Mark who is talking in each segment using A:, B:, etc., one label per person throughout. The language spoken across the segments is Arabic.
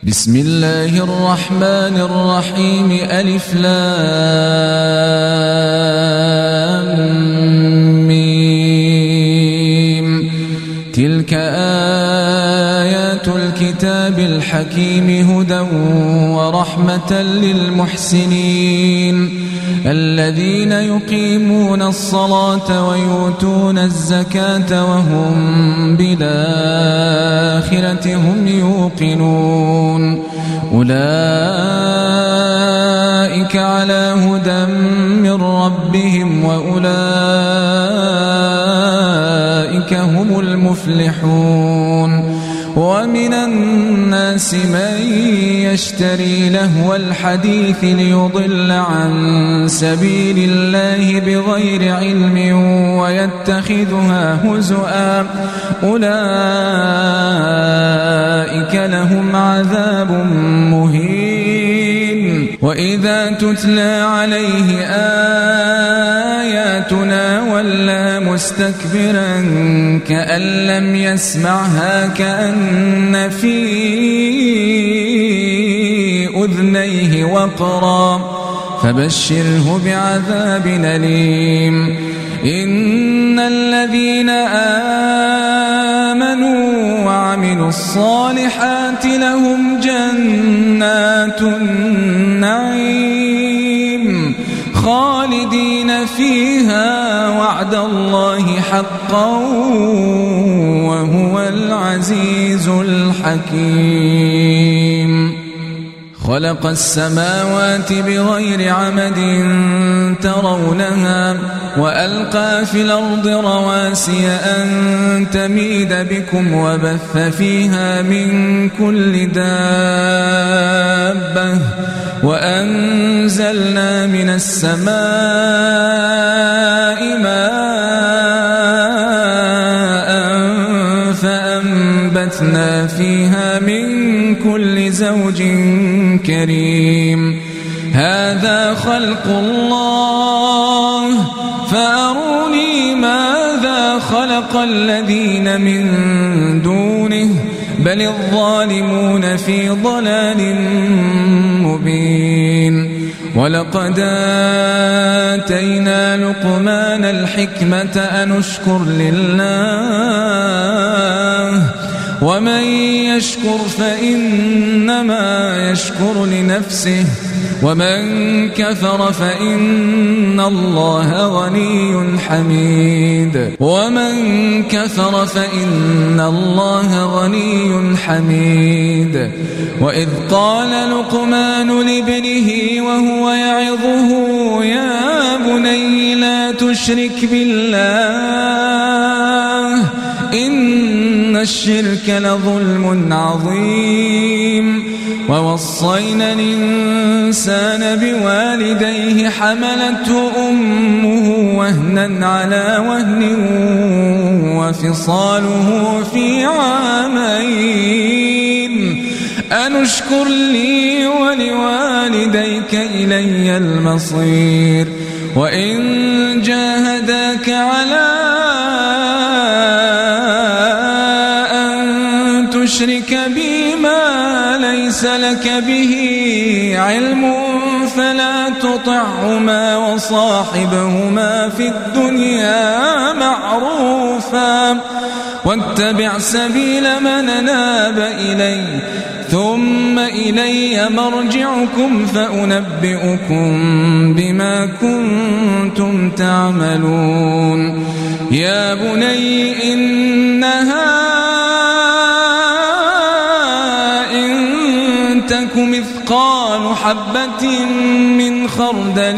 A: بسم الله الرحمن الرحيم ألف لام ميم. تلك آيات الكتاب الحكيم هدى ورحمة للمحسنين الذين يقيمون الصلاة ويؤتون الزكاة وهم بالآخرة هم يوقنون أولئك على هدى من ربهم وأولئك هم المفلحون. ومن الناس من يشتري لهو الحديث ليضل عن سبيل الله بغير علم ويتخذها هزؤا أولئك لهم عذاب مهين. وإذا تتلى عليه آياتنا ولى مستكبرا كأن لم يسمعها كأن في أذنيه وقرا فبشره بعذاب أليم. إن الذين آمنوا وعملوا الصالحات لهم جنات النعيم خالدين فيها وعد الله حقا وهو العزيز الحكيم. خلق السماوات بغير عمد ترونها وألقى في الأرض رواسي أن تميد بكم وبث فيها من كل دابة وأنزلنا من السماء ماء فأنبتنا فيها من كل زوج كريم. هذا خلق الله فأروني ماذا خلق الذين من دونه بل الظالمون في ضلال مبين. ولقد آتينا لقمان الحكمة أن اشكر لله ومن يشكر فإنما يشكر لنفسه ومن كفر فإن الله غني حميد. وإذ قال لقمان لابنه وهو يعظه يا بني لا تشرك بالله إن الشرك لظلم عظيم. ووصينا الإنسان بوالديه حملته أمه وهنا على وهن وفصاله في عامين أن اشكر لي ولوالديك إلي المصير. وإن جاهداك على أن تشرك بي ما ليس لك به علم فلا تطعهما وصاحبهما في الدنيا معروفا واتبع سبيل من أناب إلي ثم إلي مرجعكم فأنبئكم بما كنتم تعملون. يا بني إنها تك مثقال حبة من خردل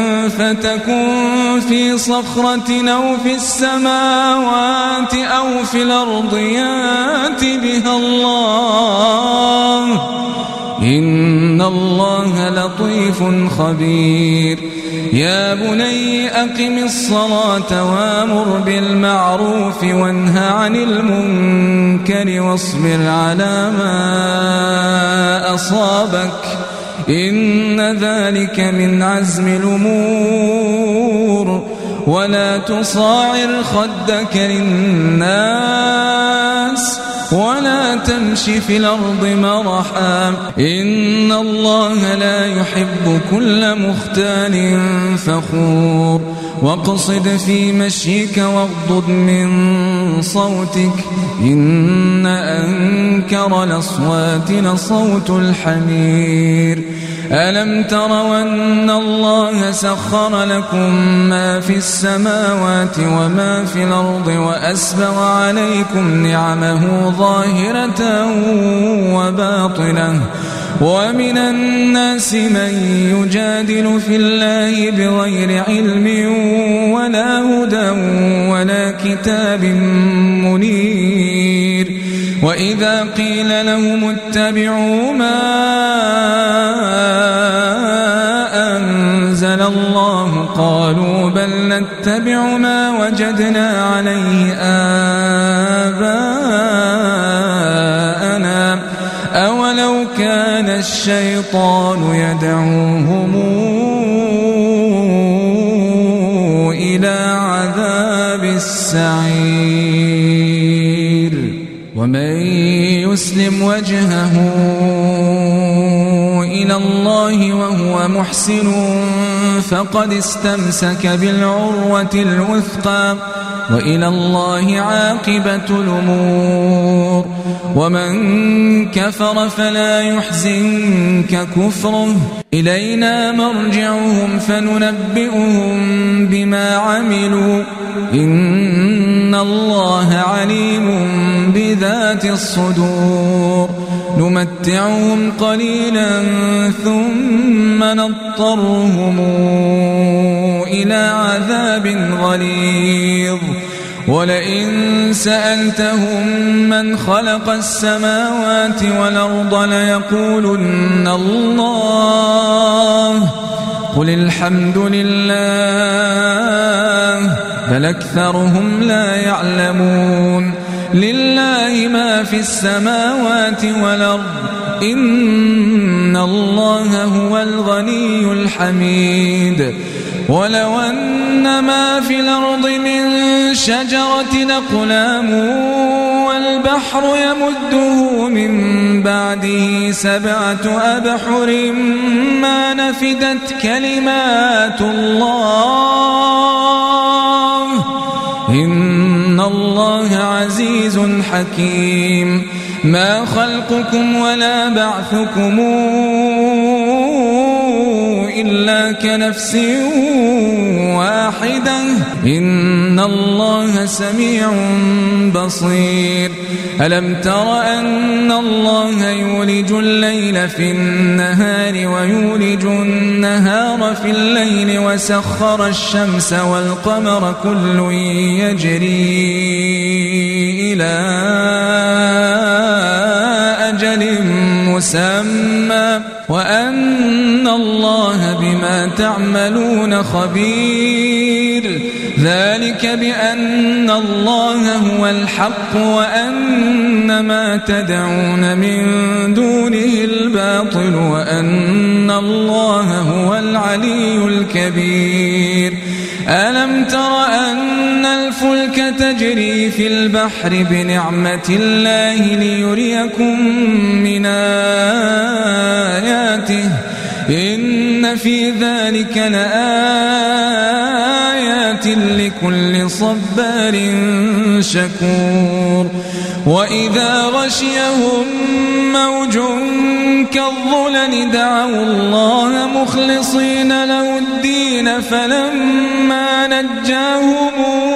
A: فتكن في صخرة أو في السماوات أو في الأرض يأت بها الله إن الله لطيف خبير. يا بني أقم الصلاة وأمر بالمعروف وانه عن المنكر واصبر على ما أصابك إن ذلك من عزم الأمور. ولا تصاعر خدك للناس ولا تمش في الأرض مرحا إن الله لا يحب كل مختال فخور واقصد في مشيك واغضض من صوتك إن أنكر الأصوات لصوت الحمير ألم تروا أن الله سخر لكم ما في السماوات وما في الأرض وأسبغ عليكم نعمه ظاهرة وباطنة ومن الناس من يجادل في الله بغير علم ولا هدى ولا كتاب منير وإذا قيل لهم اتبعوا ما أنزل الله قالوا بل نتبع ما وجدنا عليه آباءنا أولو كان الشيطان يدعوهم إلى عذاب السعير ومن يسلم وجهه إلى الله وهو محسن فقد استمسك بالعروة الوثقى وإلى الله عاقبة الأمور ومن كفر فلا يحزنك كفره إلينا مرجعهم فننبئهم بما عملوا إن الله عليم بذات الصدور نمتعهم قليلا ثم نضطرهم إلى عذاب غليظ ولئن سألتهم من خلق السماوات والأرض ليقولن الله قل الحمد لله بل أكثرهم لا يعلمون لله ما في السماوات والأرض إن الله هو الغني الحميد ولو أن ما في الأرض من شجرة أقلام والبحر يمده من بعده 7 أبحر ما نفدت كلمات الله إن الله عزيز حكيم ما خلقكم ولا بعثكم إلا كنفس واحدة إن الله سميع بصير ألم تر أن الله يولج الليل في النهار ويولج النهار في الليل وسخر الشمس والقمر كل يجري إلى أجل مسمى وأن الله بما تعملون خبير ذلك بأن الله هو الحق وأن ما تدعون من دونه الباطل وأن الله هو العلي الكبير ألم تر أن الفلك تجري في البحر بنعمة الله ليريكم من آياته إن في ذلك لآيات لكل صبار شكور وإذا غشيهم موج كالظلل دعوا الله مخلصين له الدين فلما نجاهم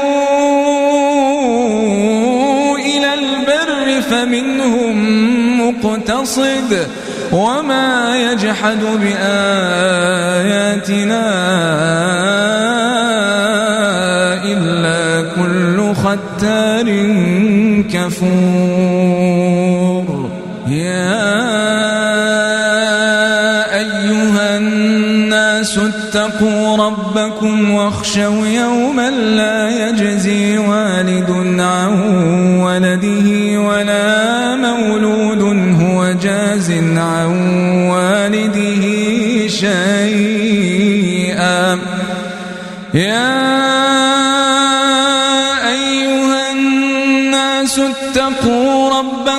A: إلى البر فمنهم مقتصد وما يجحد بآياتنا إلا كل ختار كفور يا أيها الناس اتقوا ربكم واخشوا يوما لا يجزي والد عن ولده ولا مولود هو جاز عن والده شيئا يا أيها الناس اتقوا ربكم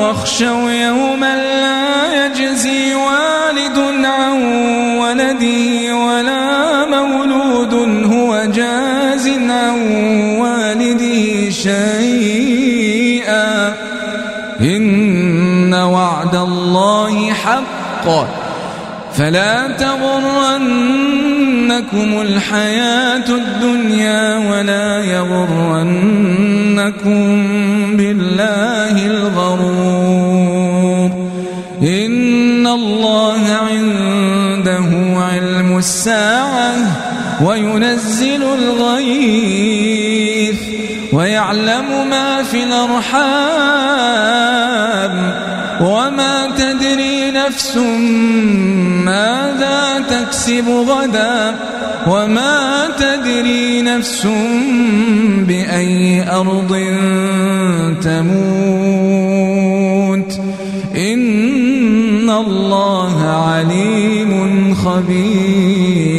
A: واخشوا يوما لا يجزي والد عن ولده ولا مولود هو جاز عن والده شيئا إن وعد الله حق فلا تغرنكم الحياة الدنيا ولا يغرنكم بالله الغرور إن الله عنده علم الساعة وينزل الغيث ويعلم ما في الأرحام وما تدري نفس ماذا تكسب غدا وما تدري نفس بأي أرض تموت إن الله عليم خبير